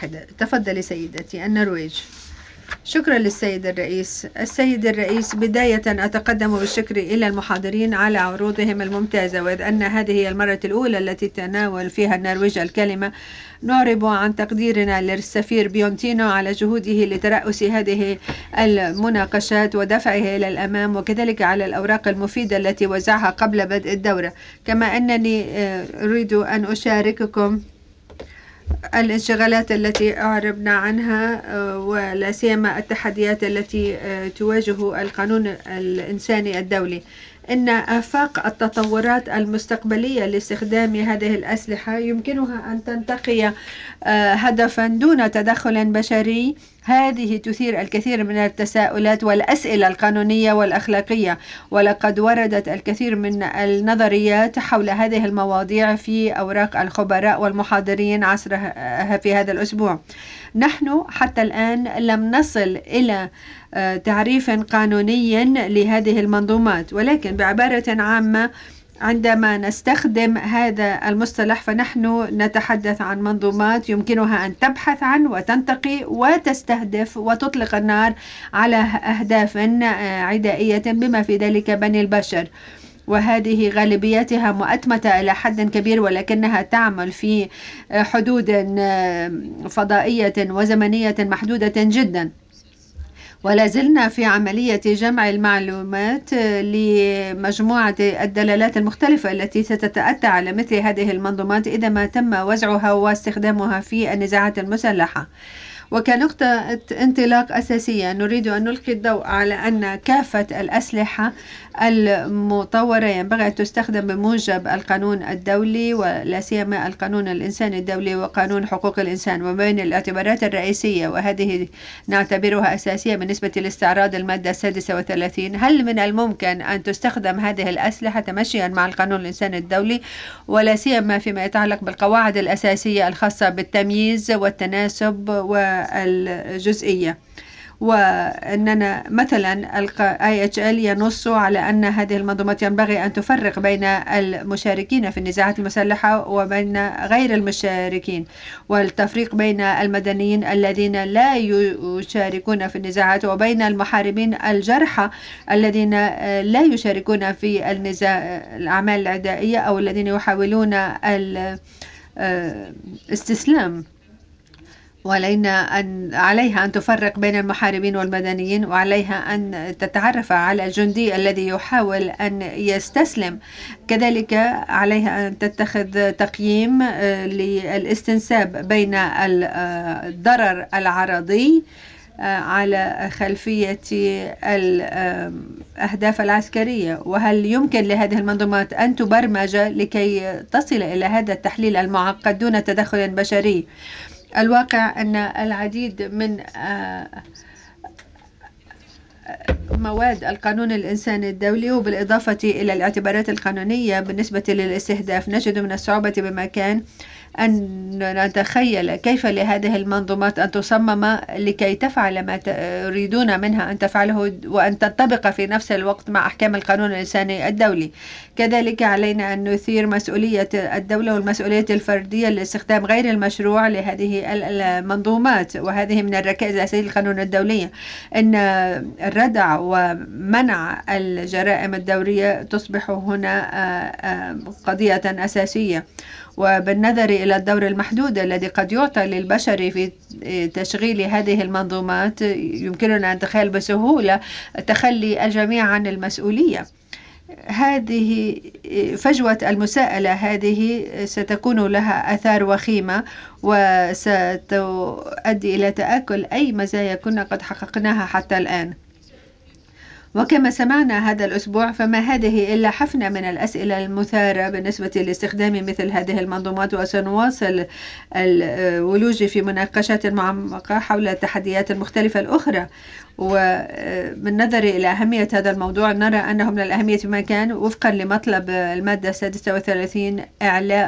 المتحدة. تفضلي سيدتي. النرويج. شكرا للسيد الرئيس. السيد الرئيس، بداية أتقدم بالشكر إلى المحاضرين على عروضهم الممتازة، وإذ أن هذه هي المرة الأولى التي تناول فيها النرويج الكلمة، نعرب عن تقديرنا للسفير بيونتينو على جهوده لترأس هذه المناقشات ودفعها إلى الأمام، وكذلك على الأوراق المفيدة التي وزعها قبل بدء الدورة. كما أنني أريد أن أشارككم الانشغالات التي أعربنا عنها، ولا سيما التحديات التي تواجه القانون الإنساني الدولي. إن آفاق التطورات المستقبلية لاستخدام هذه الأسلحة يمكنها أن تنتقي هدفا دون تدخل بشري. هذه تثير الكثير من التساؤلات والأسئلة القانونية والأخلاقية، ولقد وردت الكثير من النظريات حول هذه المواضيع في أوراق الخبراء والمحاضرين عصرها في هذا الأسبوع. نحن حتى الآن لم نصل إلى تعريف قانوني لهذه المنظومات، ولكن بعبارة عامة عندما نستخدم هذا المصطلح فنحن نتحدث عن منظومات يمكنها أن تبحث عن وتنتقي وتستهدف وتطلق النار على أهداف عدائية بما في ذلك بني البشر، وهذه غالبيتها مؤتمتة إلى حد كبير، ولكنها تعمل في حدود فضائية وزمنية محدودة جدا. ولا زلنا في عملية جمع المعلومات لمجموعة الدلالات المختلفة التي ستتأتى على مثل هذه المنظومات إذا ما تم وزعها واستخدامها في النزاعات المسلحة. وكنقطة انطلاق أساسية نريد أن نلقي الضوء على أن كافة الأسلحة المطورة ينبغي أن تستخدم بموجب القانون الدولي، ولا سيما القانون الإنساني الدولي وقانون حقوق الإنسان. وبين الاعتبارات الرئيسية، وهذه نعتبرها أساسية بالنسبة لاستعراض المادة 36، هل من الممكن أن تستخدم هذه الأسلحة تمشيا مع القانون الإنساني الدولي، ولا سيما فيما يتعلق بالقواعد الأساسية الخاصة بالتمييز والتناسب والجزئية. وأننا مثلا IHL ينص على أن هذه المنظومات ينبغي أن تفرق بين المشاركين في النزاعات المسلحة وبين غير المشاركين، والتفريق بين المدنيين الذين لا يشاركون في النزاعات وبين المحاربين الجرحى الذين لا يشاركون في الأعمال العدائية أو الذين يحاولون الاستسلام. عليها أن تفرق بين المحاربين والمدنيين، وعليها أن تتعرف على الجندي الذي يحاول أن يستسلم. كذلك عليها أن تتخذ تقييم للاستنساب بين الضرر العرضي على خلفية الأهداف العسكرية، وهل يمكن لهذه المنظومات أن تبرمج لكي تصل إلى هذا التحليل المعقد دون تدخل بشري. الواقع أن العديد من مواد القانون الإنساني الدولي، وبالإضافة إلى الاعتبارات القانونية بالنسبة للاستهداف، نجد من الصعوبة بمكان أن نتخيل كيف لهذه المنظومات أن تصمم لكي تفعل ما تريدون منها أن تفعله وأن تنطبق في نفس الوقت مع أحكام القانون الإنساني الدولي. كذلك علينا أن نثير مسؤولية الدولة والمسؤولية الفردية لاستخدام غير المشروع لهذه المنظومات، وهذه من الركائز الأساسية للقانون الدولي. إن الردع ومنع الجرائم الدورية تصبح هنا قضية أساسية، وبالنظر إلى الدور المحدود الذي قد يعطى للبشر في تشغيل هذه المنظومات يمكننا أن نتخيل بسهولة تخلي الجميع عن المسؤولية. هذه فجوة المساءلة هذه ستكون لها آثار وخيمة، وستؤدي إلى تآكل أي مزايا كنا قد حققناها حتى الآن. وكما سمعنا هذا الأسبوع، فما هذه إلا حفنة من الأسئلة المثارة بالنسبة لاستخدام مثل هذه المنظومات، وسنواصل الولوج في مناقشات معمقة حول التحديات المختلفة الأخرى. ومن نظر إلى أهمية هذا الموضوع، نرى أنه من الأهمية بمكان وفقا لمطلب المادة 36 إعلاء